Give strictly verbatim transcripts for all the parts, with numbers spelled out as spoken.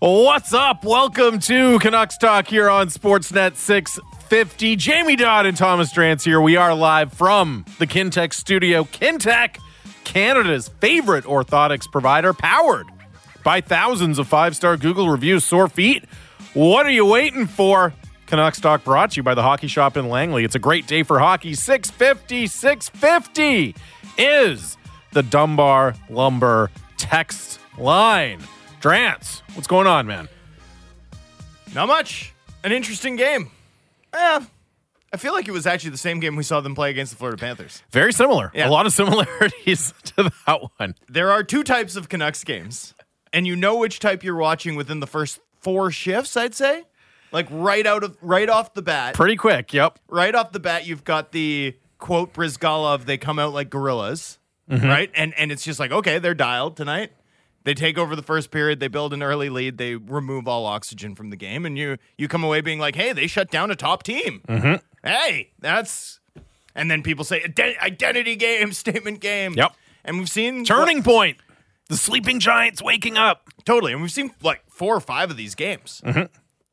What's up? Welcome to Canucks Talk here on Sportsnet six fifty. Jamie Dodd and Thomas Drance here. We are live from the Kintec studio. Kintec, Canada's favorite orthotics provider, powered by thousands of five-star Google reviews. Sore feet? What are you waiting for? Canucks Talk brought to you by the Hockey Shop in Langley. It's a great day for hockey. six fifty, six fifty is the Dunbar Lumber text line. Drance, what's going on, man? Not much. An interesting game. Eh, I feel like it was actually the same game we saw them play against the Florida Panthers. Very similar. Yeah. A lot of similarities to that one. There are two types of Canucks games, and you know which type you're watching within the first four shifts, I'd say. Like right out of right off the bat. Pretty quick, yep. Right off the bat, you've got the quote Brizgalov, they come out like gorillas, Mm-hmm. right? And and it's just like, okay, they're dialed tonight. They take over the first period, they build an early lead, they remove all oxygen from the game, and you you come away being like, hey, they shut down a top team. Mm-hmm. Hey, that's... And then people say, Ident- identity game, statement game. Yep. And we've seen... Turning point. The sleeping giants waking up. Totally. And we've seen like four or five of these games. Mm-hmm.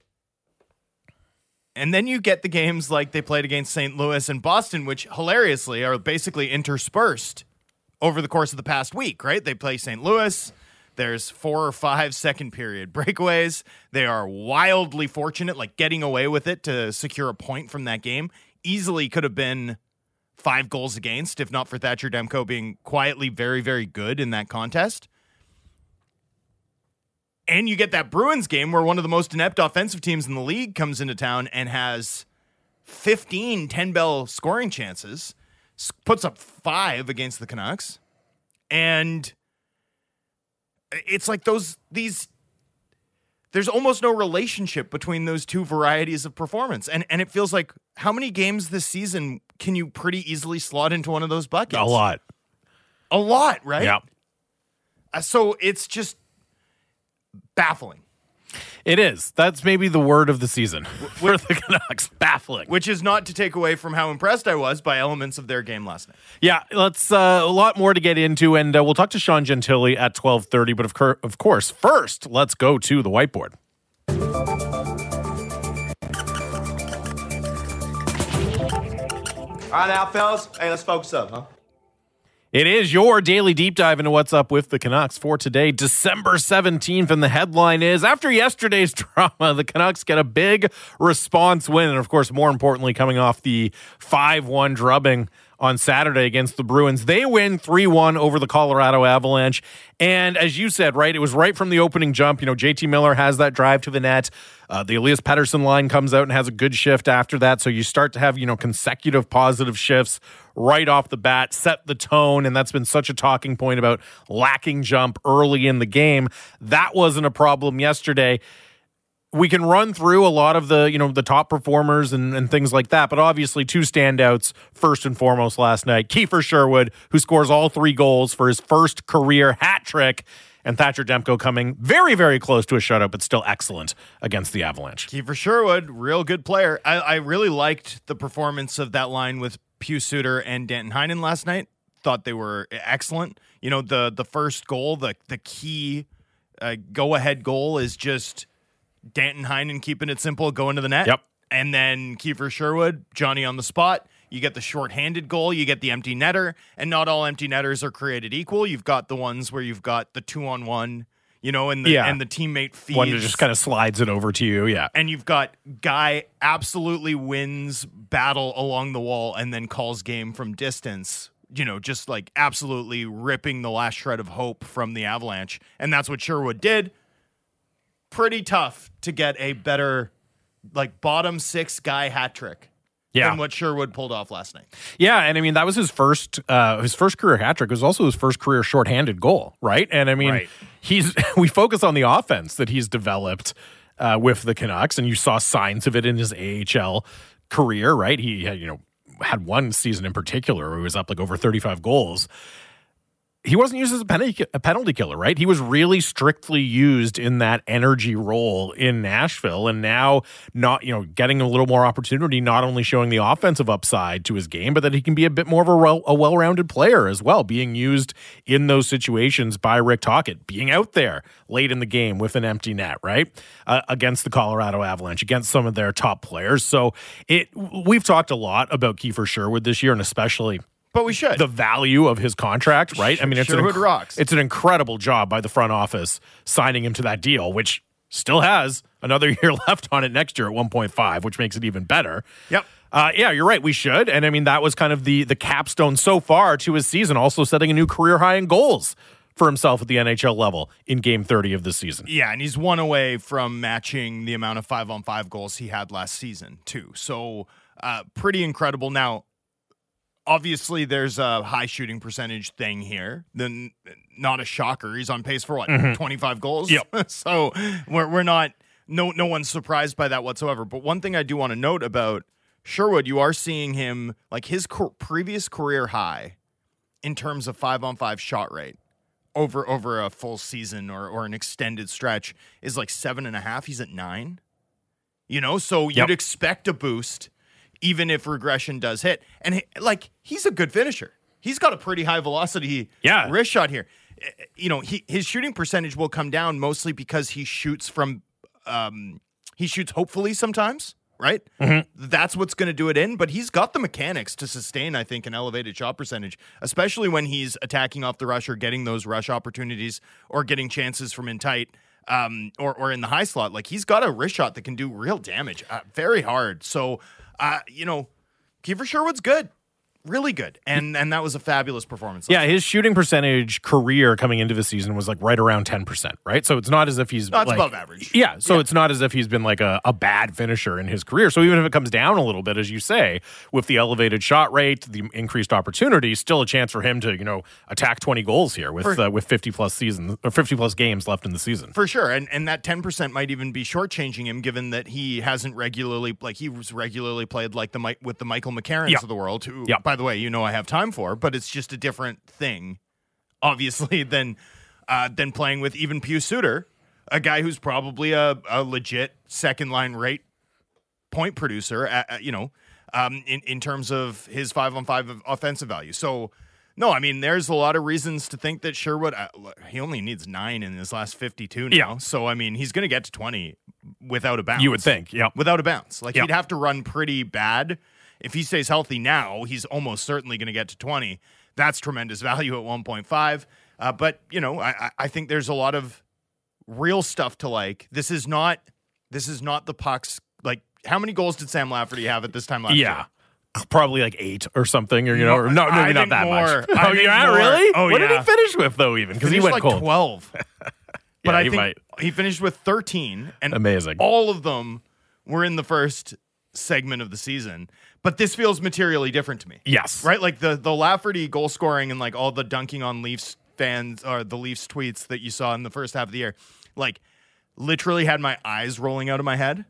And then you get the games like they played against Saint Louis and Boston, which hilariously are basically interspersed over the course of the past week, right? They play Saint Louis. There's four or five second period breakaways. They are wildly fortunate, like getting away with it to secure a point from that game. Easily could have been five goals against, if not for Thatcher Demko being quietly very, very good in that contest. And you get that Bruins game where one of the most inept offensive teams in the league comes into town and has fifteen ten-bell scoring chances, puts up five against the Canucks, and it's like those these there's almost no relationship between those two varieties of performance. And and it feels like, how many games this season can you pretty easily slot into one of those buckets? A lot. A lot, right? Yeah. Uh, so it's just baffling. It is. That's maybe the word of the season for the Canucks. Baffling. Which is not to take away from how impressed I was by elements of their game last night. Yeah, let's uh, a lot more to get into, and uh, we'll talk to Sean Gentili at twelve thirty. But of, cur- of course, first, let's go to the whiteboard. All right, now, fellas. Hey, let's focus up, huh? It is your daily deep dive into what's up with the Canucks for today, December seventeenth, and the headline is, after yesterday's drama, the Canucks get a big response win, and of course, more importantly, coming off the five one drubbing on Saturday against the Bruins. They win three one over the Colorado Avalanche, and as you said, right, it was right from the opening jump. You know, J T Miller has that drive to the net. Uh, the Elias Pettersson line comes out and has a good shift after that, so you start to have, you know, consecutive positive shifts right off the bat, set the tone, and that's been such a talking point about lacking jump early in the game. That wasn't a problem yesterday. We can run through a lot of the, you know, the top performers and, and things like that, but obviously two standouts first and foremost last night. Kiefer Sherwood, who scores all three goals for his first career hat trick, and Thatcher Demko coming very, very close to a shutout, but still excellent against the Avalanche. Kiefer Sherwood, real good player. I, I really liked the performance of that line with Pius Suter and Danton Heinen last night. Thought they were excellent. You know, the the first goal, the the key uh, go-ahead goal is just Danton Heinen keeping it simple, going to the net. Yep. And then Kiefer Sherwood, Johnny on the spot. You get the shorthanded goal, you get the empty netter, and not all empty netters are created equal. You've got the ones where you've got the two-on-one, you know, and the, Yeah. and the teammate feeds. One that just kind of slides it over to you, yeah. And you've got Guy absolutely wins battle along the wall and then calls game from distance, you know, just like absolutely ripping the last shred of hope from the Avalanche. And that's what Sherwood did. Pretty tough to get a better, like, bottom six guy hat trick. Yeah. Than what Sherwood pulled off last night. Yeah, and I mean, that was his first uh, his first career hat trick. It was also his first career shorthanded goal, right? And I mean, Right. he's we focus on the offense that he's developed uh, with the Canucks, and you saw signs of it in his A H L career, right? He had, you know, had one season in particular where he was up like over thirty-five goals. he wasn't used as a penalty, a penalty killer, right? He was really strictly used in that energy role in Nashville, and now not, you know, getting a little more opportunity, not only showing the offensive upside to his game, but that he can be a bit more of a, well, a well-rounded player as well, being used in those situations by Rick Tocchet, being out there late in the game with an empty net, right? Uh, against the Colorado Avalanche, against some of their top players. So it, we've talked a lot about Kiefer Sherwood this year, and especially But we should. the value of his contract, right? I mean, it's Sherwood an, inc- rocks. it's an incredible job by the front office signing him to that deal, which still has another year left on it next year at one point five, which makes it even better. Yep. Uh, yeah, you're right. We should. And I mean, that was kind of the the capstone so far to his season, also setting a new career high in goals for himself at the N H L level in game thirty of the season. Yeah, and he's one away from matching the amount of five-on-five goals he had last season, too. So, uh, pretty incredible. Now, obviously, there's a high shooting percentage thing here. Then, not a shocker. He's on pace for what, Mm-hmm. twenty-five goals? Yep. So we're we're not no no one's surprised by that whatsoever. But one thing I do want to note about Sherwood, you are seeing him like his co- previous career high in terms of five on five shot rate over over a full season or or an extended stretch is like seven and a half. He's at nine. You know, so you'd Yep. expect a boost even if regression does hit. And he, like, he's a good finisher. He's got a pretty high velocity Yeah. wrist shot here. Eh, You know, he, his shooting percentage will come down mostly because he shoots from, um, he shoots hopefully sometimes, right? Mm-hmm. That's what's going to do it in. But he's got the mechanics to sustain, I think, an elevated shot percentage, especially when he's attacking off the rush or getting those rush opportunities or getting chances from in tight. Um, or or in the high slot. Like, he's got a wrist shot that can do real damage, uh, very hard. So, uh, you know, Kiefer Sherwood's good, really good, and and that was a fabulous performance. Yeah, his shooting percentage career coming into the season was like right around ten percent, right? So it's not as if he's No, it's like, above average. Yeah, so Yeah. it's not as if he's been like a, a bad finisher in his career. So even if it comes down a little bit, as you say, with the elevated shot rate, the increased opportunity, still a chance for him to, you know, attack twenty goals here with For- uh, with fifty plus seasons or fifty plus games left in the season. For sure, and and that ten percent might even be shortchanging him, given that he hasn't regularly, like he was regularly played like the Mi- with the Michael McCarrans Yeah. of the world, who, Yeah. by the way, you know I have time for, but it's just a different thing, obviously, than uh, than playing with even Pius Suter, a guy who's probably a, a legit second line rate point producer, at, at, you know, um, in in terms of his five on five offensive value. So. No, I mean, there's a lot of reasons to think that Sherwood, uh, he only needs nine in his last fifty-two now. Yeah. So, I mean, he's going to get to twenty without a bounce. You would think, yeah. Without a bounce. Like, Yeah. he'd have to run pretty bad. If he stays healthy now, he's almost certainly going to get to twenty. That's tremendous value at one point five. Uh, but, you know, I, I- I think there's a lot of real stuff to like. This is not, this is not the pucks. Like, how many goals did Sam Lafferty have at this time last year? Yeah. Probably like eight or something, or you know, or no, I maybe not think that more. much. I Oh think yeah, more. really? Oh, what did yeah. he finish with though? Even because he Finished went like cold. twelve. But Yeah, I he think might. he finished with thirteen, and Amazing. all of them were in the first segment of the season. But this feels materially different to me, Yes, right? Like the the Lafferty goal scoring and like all the dunking on Leafs fans or the Leafs tweets that you saw in the first half of the year, like literally had my eyes rolling out of my head.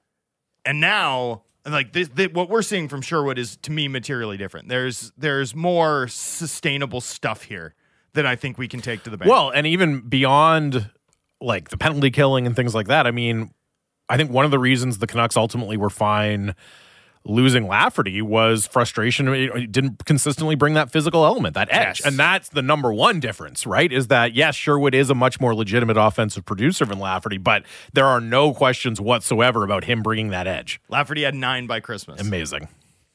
And now, like this, this, what we're seeing from Sherwood is to me materially different. There's there's more sustainable stuff here that I think we can take to the bank. Well, and even beyond like the penalty killing and things like that, I mean, I think one of the reasons the Canucks ultimately were fine losing Lafferty was frustration. It didn't consistently bring that physical element, that edge. Yes. And that's the number one difference, right? Is that, yes, Sherwood is a much more legitimate offensive producer than Lafferty, but there are no questions whatsoever about him bringing that edge. Lafferty had nine by Christmas Amazing.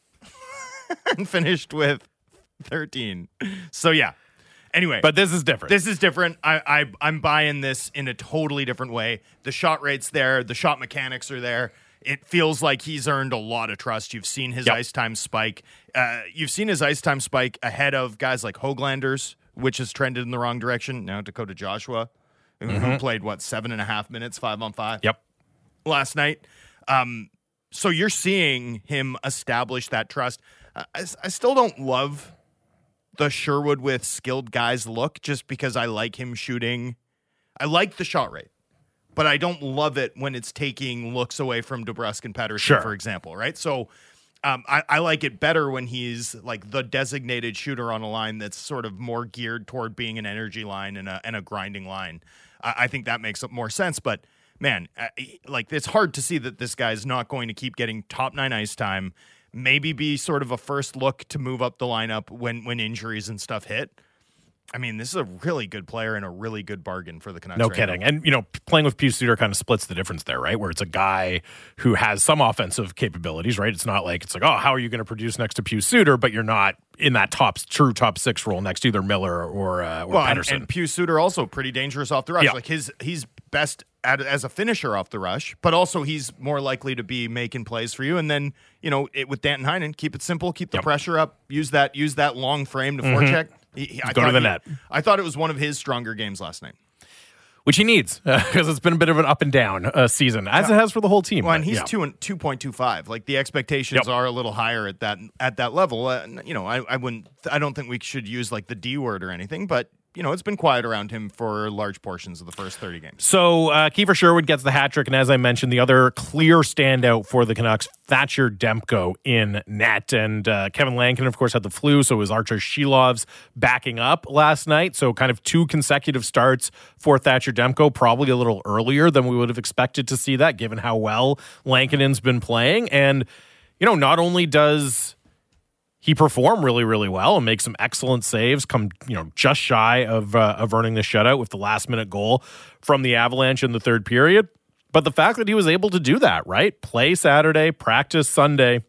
and finished with thirteen. So yeah. Anyway, But this is different. this is different. I, I I'm buying this in a totally different way. The shot rate's there. The shot mechanics are there. It feels like he's earned a lot of trust. You've seen his Yep. ice time spike. Uh, you've seen his ice time spike ahead of guys like Hoaglanders, which has trended in the wrong direction. Now Dakota Joshua, who, who played, what, seven and a half minutes, five on five Yep. last night. Um, so you're seeing him establish that trust. I, I, I still don't love the Sherwood with skilled guys look just because I like him shooting. I like the shot rate, but I don't love it when it's taking looks away from DeBrusk and Pettersson, Sure. for example, right? So Um, I, I like it better when he's like the designated shooter on a line that's sort of more geared toward being an energy line and a and a grinding line. I, I think that makes more sense. But man, uh, like it's hard to see that this guy's not going to keep getting top nine ice time. Maybe be sort of a first look to move up the lineup when when injuries and stuff hit. I mean, this is a really good player and a really good bargain for the Canucks. No right kidding. now. And, you know, playing with Pius Suter kind of splits the difference there, right? Where it's a guy who has some offensive capabilities, right? It's not like, it's like, oh, how are you going to produce next to Pius Suter? But you're not in that top, true top six role next to either Miller or, uh, or well, Pettersson. And, and Pius Suter also pretty dangerous off the rush. Yeah. Like his, he's best at, as a finisher off the rush, but also he's more likely to be making plays for you. And then, you know, it, with Danton Heinen, keep it simple, keep the Yep. pressure up, use that, use that long frame to Mm-hmm. forecheck. He, he, I Go to thought the he- net. I thought it was one of his stronger games last night. Which he needs, because uh, it's been a bit of an up and down uh, season, as it has for the whole team. Well, But, and he's yeah. two and two point two five. Like the expectations Yep. are a little higher at that at that level. Uh, you know, I, I wouldn't. I don't think we should use like the D word or anything. But you know, it's been quiet around him for large portions of the first thirty games. So uh, Kiefer Sherwood gets the hat trick, and as I mentioned, the other clear standout for the Canucks, Thatcher Demko in net. And uh, Kevin Lankin, of course, had the flu, so was Archer Shilov's backing up last night. So kind of two consecutive starts for Thatcher Demko, probably a little earlier than we would have expected to see that, given how well Lankinen's been playing. And, you know, not only does he performed really, really well and make some excellent saves, come, you know, just shy of uh, of earning the shutout with the last minute goal from the Avalanche in the third period. But the fact that he was able to do that, right? Play Saturday, practice Sunday,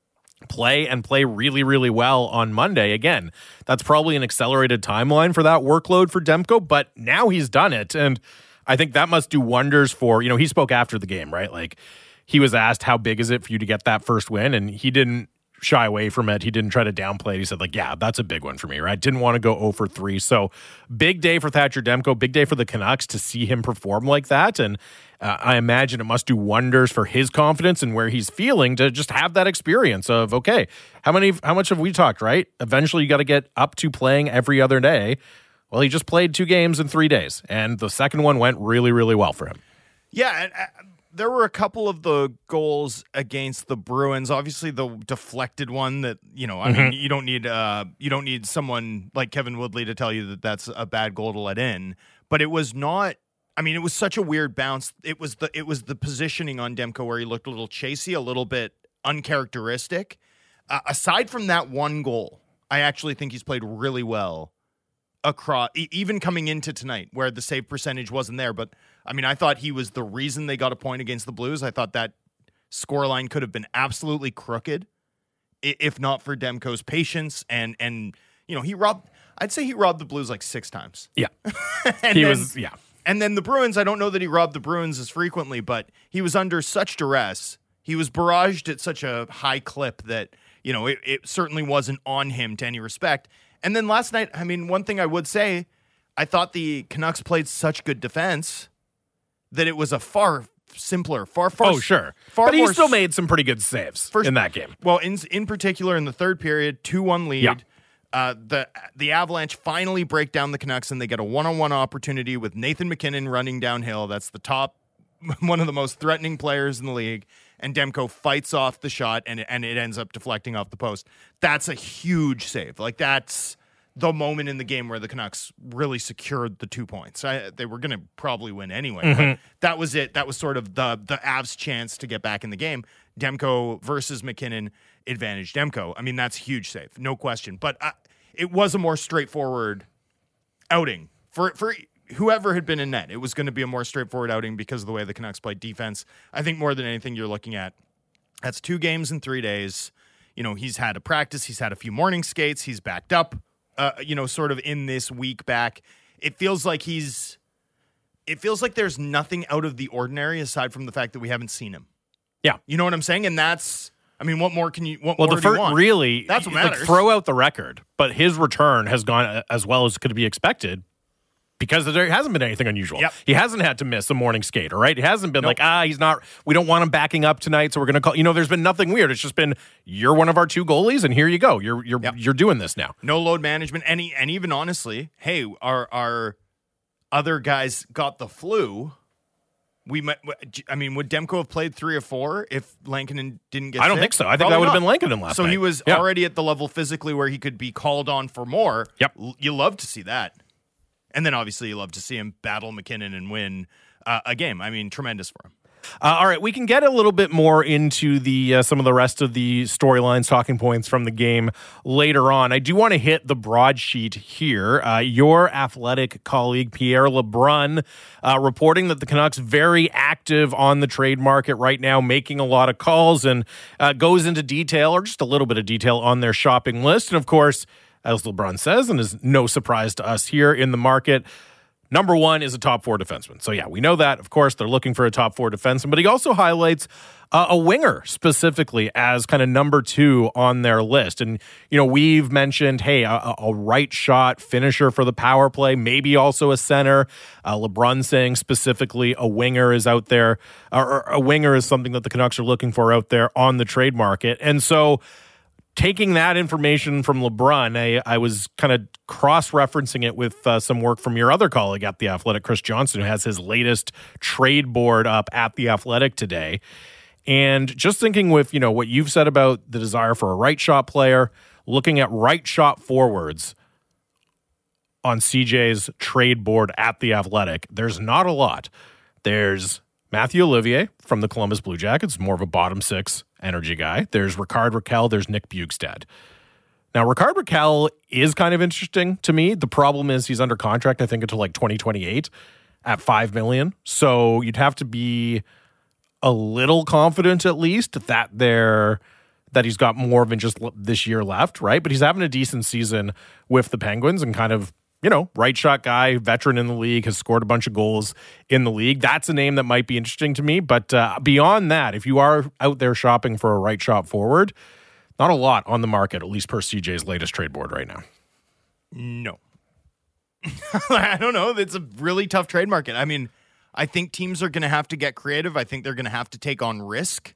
play and play really, really well on Monday. Again, that's probably an accelerated timeline for that workload for Demko, but now he's done it. And I think that must do wonders for, you know, he spoke after the game, right? Like he was asked, how big is it for you to get that first win? And he didn't shy away from it. He didn't try to downplay it. He said, like, yeah, that's a big one for me, right? Didn't want to go oh for three. So big day for Thatcher Demko, big day for the Canucks to see him perform like that. And uh, I imagine it must do wonders for his confidence and where he's feeling to just have that experience of, okay, how many, how much have we talked, right? Eventually you got to get up to playing every other day. Well, he just played two games in three days, and the second one went really, really well for him. Yeah, and, uh, there were a couple of the goals against the Bruins. Obviously, the deflected one that you know. I Mm-hmm. mean, you don't need uh, you don't need someone like Kevin Woodley to tell you that that's a bad goal to let in. But it was not. I mean, it was such a weird bounce. It was the it was the positioning on Demko where he looked a little chasey, a little bit uncharacteristic. Uh, aside from that one goal, I actually think he's played really well across, e- even coming into tonight where the save percentage wasn't there. But I mean, I thought he was the reason they got a point against the Blues. I thought that scoreline could have been absolutely crooked i- if not for Demko's patience and, and, you know, he robbed, I'd say he robbed the Blues like six times. Yeah. and He then, was, yeah. And then the Bruins, I don't know that he robbed the Bruins as frequently, but he was under such duress. He was barraged at such a high clip that, you know, it, it certainly wasn't on him to any respect. And then last night, I mean, one thing I would say, I thought the Canucks played such good defense that it was a far simpler, far, far. Oh, sure. Far but he more still s- made some pretty good saves First- in that game. Well, in in particular in the third period, two one lead. Yeah. Uh, the the Avalanche finally break down the Canucks and they get a one-on-one opportunity with Nathan McKinnon running downhill. That's the top, one of the most threatening players in the league. And Demko fights off the shot and, and it ends up deflecting off the post. That's a huge save. Like that's the moment in the game where the Canucks really secured the two points. I, they were going to probably win anyway, Mm-hmm. but that was it. That was sort of the the Avs' chance to get back in the game. Demko versus McKinnon, advantage Demko. I mean, that's a huge save, no question. But uh, it was a more straightforward outing for for whoever had been in net. It was going to be a more straightforward outing because of the way the Canucks played defense. I think more than anything, you're looking at that's two games in three days. You know, he's had a practice, he's had a few morning skates, he's backed up. Uh, you know, sort of in this week back, it feels like he's. It feels like there's nothing out of the ordinary aside from the fact that we haven't seen him. Yeah. You know what I'm saying? And that's. I mean, what more can you? What Well, more the do you first want? really, That's what like, matters. throw out the record, but his return has gone as well as could be expected because there hasn't been anything unusual. Yep. He hasn't had to miss a morning skate, all right? He hasn't been Nope. like, ah, he's not, we don't want him backing up tonight, so we're going to call, you know, there's been nothing weird. It's just been, you're one of our two goalies, and here you go. You're you're Yep. you're doing this now. No load management. Any and even honestly, hey, our our other guys got the flu. We might. I mean, would Demko have played three or four if Lankinen didn't get I don't sick? think so. I think Probably that would have not. been Lankinen last So night. he was Yeah. already at the level physically where he could be called on for more. Yep. L- You love to see that. And then obviously you love to see him battle McKinnon and win uh, a game. I mean, tremendous for him. Uh, all right, we can get a little bit more into the uh, some of the rest of the storylines, talking points from the game later on. I do want to hit the broadsheet here. Uh, your Athletic colleague Pierre LeBrun uh, reporting that the Canucks very active on the trade market right now, making a lot of calls, and uh, goes into detail, or just a little bit of detail, on their shopping list. And of course, as LeBrun says, and is no surprise to us here in the market, number one is a top four defenseman. So, yeah, we know that. Of course, they're looking for a top four defenseman. But he also highlights uh, a winger specifically as kind of number two on their list. And, you know, we've mentioned, hey, a, a right shot finisher for the power play, maybe also a center. Uh, LeBrun saying specifically a winger is out there, or a winger is something that the Canucks are looking for out there on the trade market. And so, taking that information from LeBrun, I, I was kind of cross-referencing it with uh, some work from your other colleague at The Athletic, Chris Johnson, who has his latest trade board up at The Athletic today. And just thinking with, you know, what you've said about the desire for a right shot player, looking at right shot forwards on C J's trade board at The Athletic, there's not a lot. There's Matthew Olivier from the Columbus Blue Jackets, more of a bottom six energy guy. There's Ricard Raquel. There's Nick Bjugstad. Now, Ricard Raquel is kind of interesting to me. The problem is he's under contract, I think, until like twenty twenty-eight at five million dollars. So you'd have to be a little confident, at least, that they're that he's got more than just this year left, right? But he's having a decent season with the Penguins and kind of, you know, right shot guy, veteran in the league, has scored a bunch of goals in the league. That's a name that might be interesting to me. But uh, beyond that, if you are out there shopping for a right shot forward, not a lot on the market, at least per C J's latest trade board right now. No. I don't know. It's a really tough trade market. I mean, I think teams are going to have to get creative. I think they're going to have to take on risk.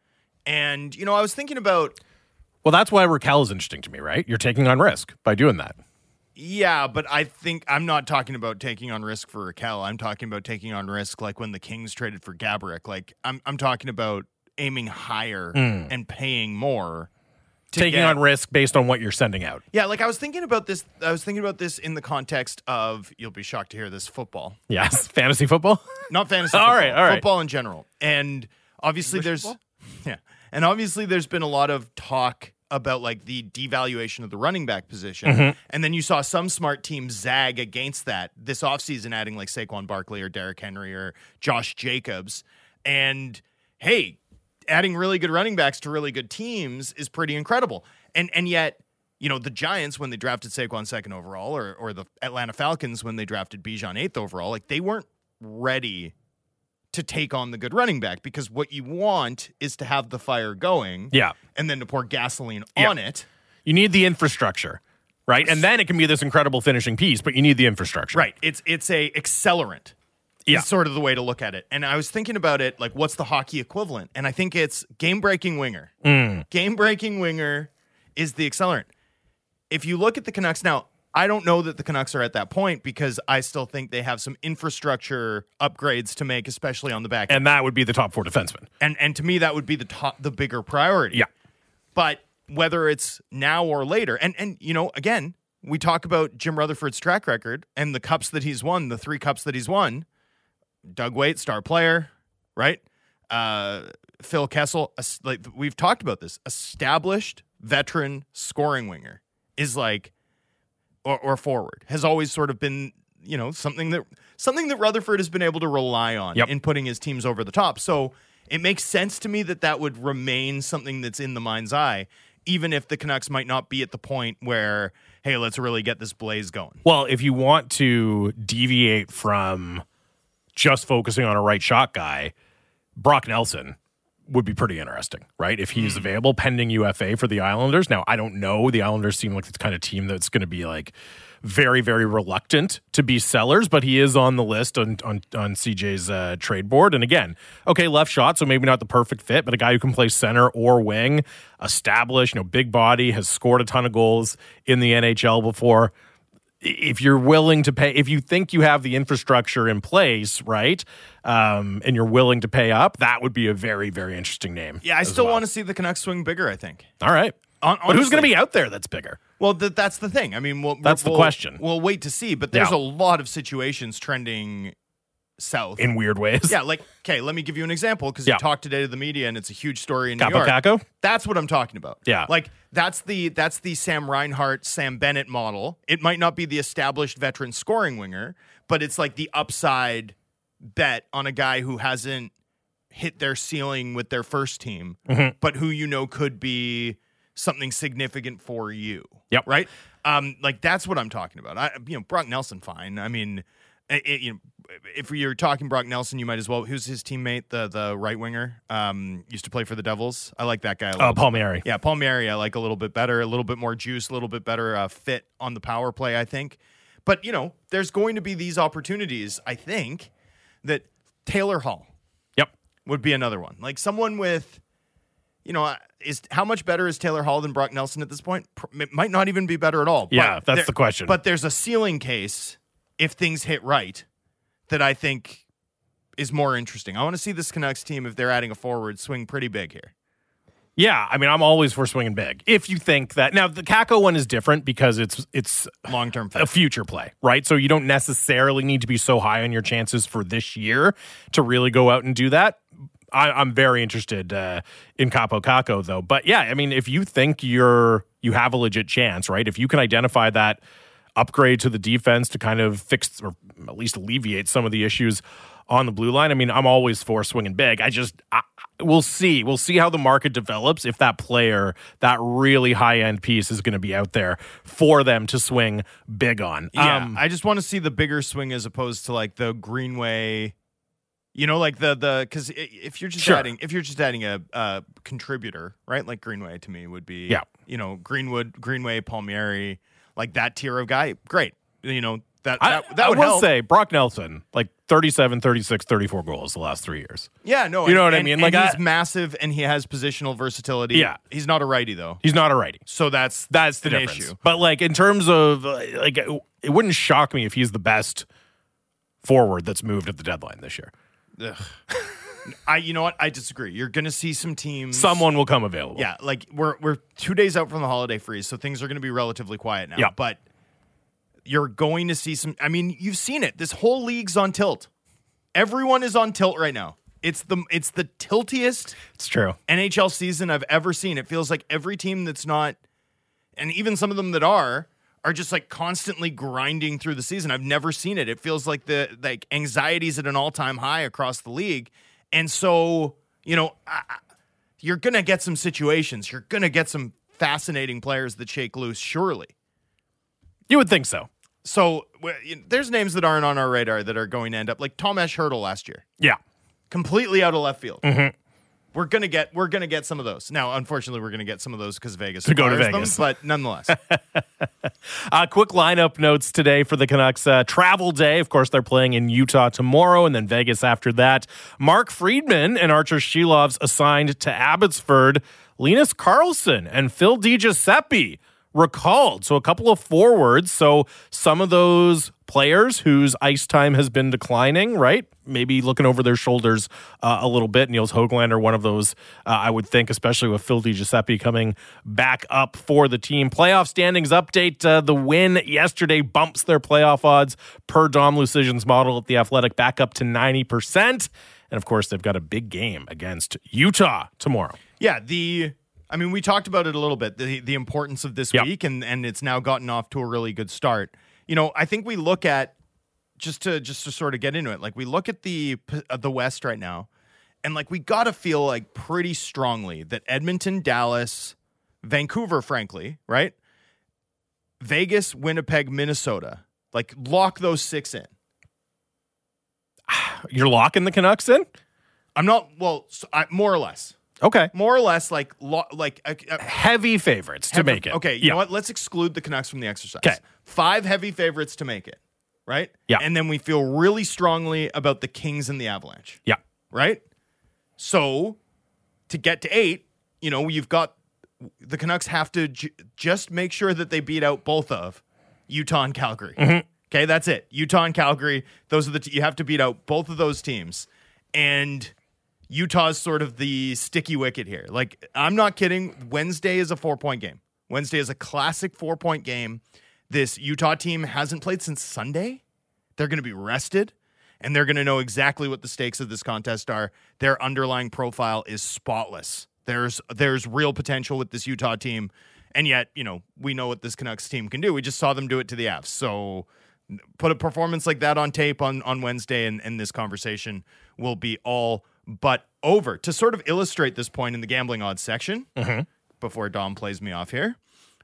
And, you know, I was thinking about... Well, that's why Raquel is interesting to me, right? You're taking on risk by doing that. Yeah, but I think I'm not talking about taking on risk for Raquel. I'm talking about taking on risk like when the Kings traded for Gaborik. Like I'm I'm talking about aiming higher mm. and paying more. Taking get, on risk based on what you're sending out. Yeah, like I was thinking about this. I was thinking about this in the context of, you'll be shocked to hear this, football. Yes, fantasy football? Not fantasy all football. right, all right. Football in general. And obviously English there's football? yeah. And obviously there's been a lot of talk about like the devaluation of the running back position. Mm-hmm. And then you saw some smart teams zag against that this offseason, adding like Saquon Barkley or Derrick Henry or Josh Jacobs. And hey, adding really good running backs to really good teams is pretty incredible. And and yet, you know, the Giants, when they drafted Saquon second overall, or or the Atlanta Falcons when they drafted Bijan eighth overall, like they weren't ready to take on the good running back, because what you want is to have the fire going, yeah, and then to pour gasoline yeah. on it. You need the infrastructure, right? And then it can be this incredible finishing piece, but you need the infrastructure. Right. It's it's a accelerant. Yeah. Is sort of the way to look at it. And I was thinking about it, like, what's the hockey equivalent? And I think it's game-breaking winger. Mm. Game-breaking winger is the accelerant. If you look at the Canucks now, I don't know that the Canucks are at that point, because I still think they have some infrastructure upgrades to make, especially on the back end. And that would be the top four defenseman. And and to me, that would be the top, the bigger priority. Yeah. But whether it's now or later, and and you know, again, we talk about Jim Rutherford's track record and the cups that he's won, the three cups that he's won. Doug Weight, star player, right? Uh, Phil Kessel, like we've talked about this, established veteran scoring winger is like. Or, or forward has always sort of been, you know, something that something that Rutherford has been able to rely on yep. in putting his teams over the top. So it makes sense to me that that would remain something that's in the mind's eye, even if the Canucks might not be at the point where, hey, let's really get this blaze going. Well, if you want to deviate from just focusing on a right shot guy, Brock Nelson would be pretty interesting, right? If he's mm. available, pending U F A for the Islanders. Now, I don't know. The Islanders seem like the kind of team that's going to be like very, very reluctant to be sellers, but he is on the list on on, on C J's uh, trade board. And again, okay, left shot, so maybe not the perfect fit, but a guy who can play center or wing, established, you know, big body, has scored a ton of goals in the N H L before. if you're willing to pay, if you think you have the infrastructure in place, right, um, and you're willing to pay up, that would be a very, very interesting name. Yeah, I as still well. want to see the Canucks swing bigger, I think. All right. Hon- But who's going to honestly. be out there that's bigger? Well, th- that's the thing. I mean, we'll, That's the we'll, question. We'll wait to see, but there's Yeah. a lot of situations trending south. In weird ways. yeah, like, okay, let me give you an example because Yeah. you talked today to the media and it's a huge story in New Capo York. Caco? That's what I'm talking about. Yeah. Like, that's the that's the Sam Reinhart, Sam Bennett model. It might not be the established veteran scoring winger, but it's like the upside bet on a guy who hasn't hit their ceiling with their first team, Mm-hmm. but who you know could be something significant for you. Yep. Right? Um, like that's what I'm talking about. I, you know, Brock Nelson, fine. I mean, it, it- you know, if you're talking Brock Nelson, you might as well. Who's his teammate? The the right winger. Um, used to play for the Devils. I like that guy. A little Uh, Palmieri. yeah, Palmieri, I like a little bit better, a little bit more juice, a little bit better uh, fit on the power play, I think. But, you know, there's going to be these opportunities, I think, that Taylor Hall Yep. would be another one. Like someone with, you know, uh, is how much better is Taylor Hall than Brock Nelson at this point? Pr- It might not even be better at all. Yeah, But that's there- the question. But there's a ceiling case if things hit right that I think is more interesting. I want to see this Canucks team, if they're adding a forward, swing pretty big here. Yeah, I mean, I'm always for swinging big. If you think that now the Kako one is different because it's it's Long-term a fit. future play, right? So you don't necessarily need to be so high on your chances for this year to really go out and do that. I, I'm very interested uh, in Capo Caco, though. But yeah, I mean, if you think you're you have a legit chance, right? If you can identify that upgrade to the defense to kind of fix or at least alleviate some of the issues on the blue line, I mean, I'm always for swinging big. I just I, we'll see. We'll see how the market develops if that player, that really high end piece, is going to be out there for them to swing big on. Yeah, Um, I just want to see the bigger swing as opposed to like the Greenway, you know, like the the because if you're just Sure. adding if you're just adding a, a contributor, right? Like Greenway to me would be, Yeah. you know, Greenwood, Greenway, Palmieri, like that tier of guy. Great, you know that I, that, that I would will help. say Brock Nelson, like thirty-seven, thirty-six, thirty-four goals the last three years. Yeah, no, You know and- what I and- mean? and Like, he's I- massive and he has positional versatility. Yeah. he's not a righty though, He's not a righty. so that's That's the an difference. issue. But like in terms of uh, like, it wouldn't shock me if he's the best forward that's moved at the deadline this year. Ugh. I, you know what? I disagree. You're going to see some teams. Someone will come available. Yeah, like we're we're two days out from the holiday freeze, so things are going to be relatively quiet now. Yeah. But you're going to see some. I mean, you've seen it. This whole league's on tilt. Everyone is on tilt right now. It's the it's the tiltiest It's true. N H L season I've ever seen. It feels like every team that's not, and even some of them that are, are just like constantly grinding through the season. I've never seen it. It feels like the like anxiety's at an all time high across the league, and so you know I, I- you're gonna get some situations. You're gonna get some fascinating players that shake loose. Surely. You would think so. So w- you know, there's names that aren't on our radar that are going to end up like Tomas Hertl last year. Yeah. Completely out of left field. Mm-hmm. We're gonna get we're gonna get some of those. Now, unfortunately, we're gonna get some of those because Vegas To go to acquires them, Vegas. but nonetheless, Uh, quick lineup notes today for the Canucks. Uh, travel day. Of course, they're playing in Utah tomorrow and then Vegas after that. Mark Friedman and Archer Shilovs assigned to Abbotsford. Linus Carlson and Phil DiGiuseppe recalled. So a couple of forwards. So some of those players whose ice time has been declining, right? Maybe looking over their shoulders uh, a little bit. Niels Höglander, one of those, uh, I would think, especially with Phil DiGiuseppe coming back up for the team. Playoff standings update. Uh, the win yesterday bumps their playoff odds per Dom Lucian's model at The Athletic back up to ninety percent. And of course, they've got a big game against Utah tomorrow. yeah. The I mean, we talked about it a little bit. The the importance of this Yep. week, and and it's now gotten off to a really good start. You know, I think we look at just to just to sort of get into it. Like we look at the uh, the West right now, and like we got to feel like pretty strongly that Edmonton, Dallas, Vancouver, frankly, right? Vegas, Winnipeg, Minnesota, like lock those six in. You're locking the Canucks in? I'm not well, so I, more or less, Okay. more or less, like lo, like uh, uh, Heavy favorites to make it. Okay, you yeah. know what? Let's exclude the Canucks from the exercise. 'Kay. Five heavy favorites to make it, right? Yeah. And then we feel really strongly about the Kings and the Avalanche, Yeah. right? So to get to eight, you know, you've got the Canucks have to j- just make sure that they beat out both of Utah and Calgary. Mm-hmm. Okay, that's it. Utah and Calgary. Those are the t- you have to beat out both of those teams, and Utah's sort of the sticky wicket here. Like, I'm not kidding. Wednesday is a four point game. Wednesday is a classic four point game. This Utah team hasn't played since Sunday. They're going to be rested, and they're going to know exactly what the stakes of this contest are. Their underlying profile is spotless. There's there's real potential with this Utah team, and yet, you know, we know what this Canucks team can do. We just saw them do it to the Avs. So put a performance like that on tape on, on Wednesday, and, and this conversation will be all but over. To sort of illustrate this point in the gambling odds section, mm-hmm. before Dom plays me off here,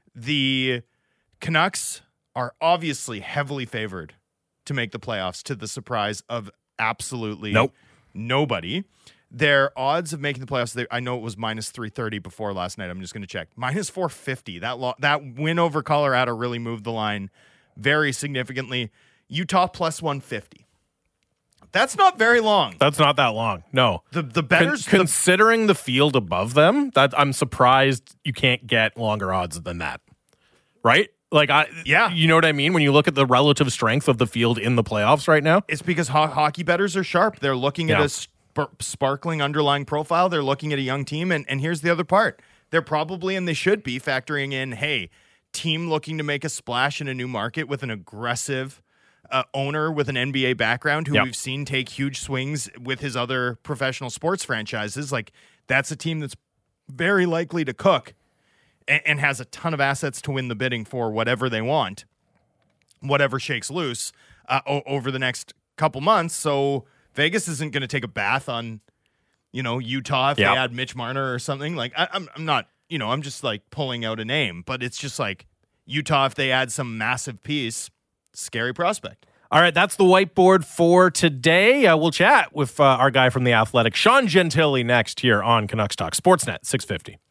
the Canucks are obviously heavily favored to make the playoffs, to the surprise of absolutely nope. nobody. Their odds of making the playoffs, they, I know it was minus three thirty before last night. I'm just going to check. minus four fifty. That lo- that win over Colorado really moved the line very significantly. Utah plus one fifty. That's not very long. That's not that long. No. The the betters Con- considering the, the field above them, that I'm surprised you can't get longer odds than that. Right? Like, I, yeah. You know what I mean? When you look at the relative strength of the field in the playoffs right now, it's because ho- hockey bettors are sharp. They're looking yeah. at a sp- sparkling underlying profile. They're looking at a young team. And, and here's the other part. They're probably, and they should be, factoring in, hey, team looking to make a splash in a new market with an aggressive uh, owner with an N B A background who yep. we've seen take huge swings with his other professional sports franchises. Like, that's a team that's very likely to cook and, and has a ton of assets to win the bidding for whatever they want, whatever shakes loose uh, o- over the next couple months. So Vegas isn't going to take a bath on, you know, Utah if yep. they add Mitch Marner or something. Like, I, I'm, I'm not, you know, I'm just like pulling out a name, but it's just like Utah if they add some massive piece. Scary prospect. All right, that's the whiteboard for today. Uh, we'll chat with uh, our guy from The Athletic, Sean Gentili, next here on Canucks Talk Sportsnet six fifty.